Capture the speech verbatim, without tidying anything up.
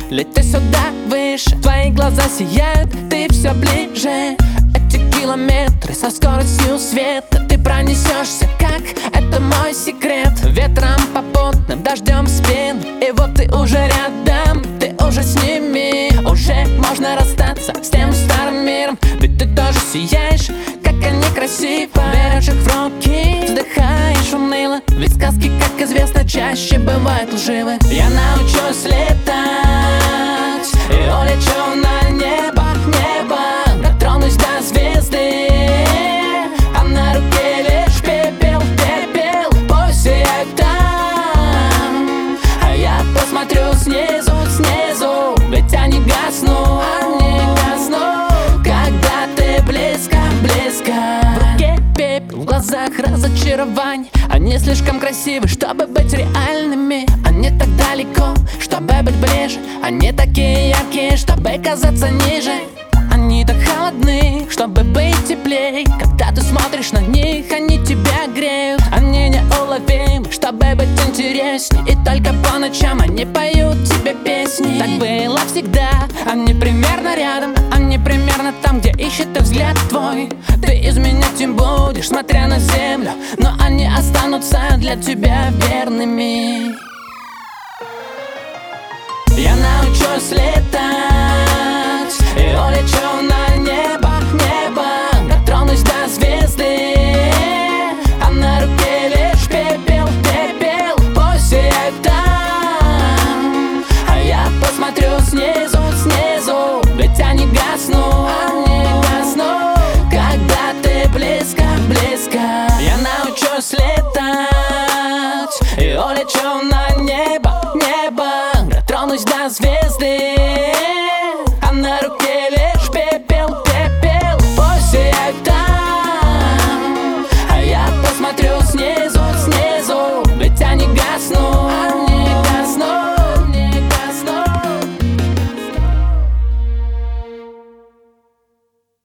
Лети сюда выше, твои глаза сияют, ты все ближе. Эти километры со скоростью света, ты пронесешься, как это мой секрет. Ветром попутным, дождем в спину, и вот ты уже рядом, ты уже с ними. Уже можно расстаться с тем старым миром, ведь ты тоже сияешь, как они красиво. Берешь их в руки, вздыхаешь уныло, ведь сказки, как известно, чаще бывают лживы. Я научусь летать и улечу на небо, небо, дотронусь до звезды, а на руке лишь пепел, пепел. Пусть сияет там, а я посмотрю снизу, снизу, ведь они гаснут, они гаснут, когда ты близко, близко. В руке пепел, в глазах разочарование. Они слишком красивы, чтобы быть реальными. Они так далеко, чтобы быть ближе. Они такие яркие, чтобы казаться ниже. Они так холодны, чтобы быть теплей. Когда ты смотришь на них, они тебя греют. Они неуловимы, чтобы быть интересней. И только по ночам они поют тебе песни. Так было всегда, они примерно рядом, они примерно там, где ищет их взгляд твой. Ты изменять им будешь, смотря на землю, но они останутся для тебя верными. Я научусь летать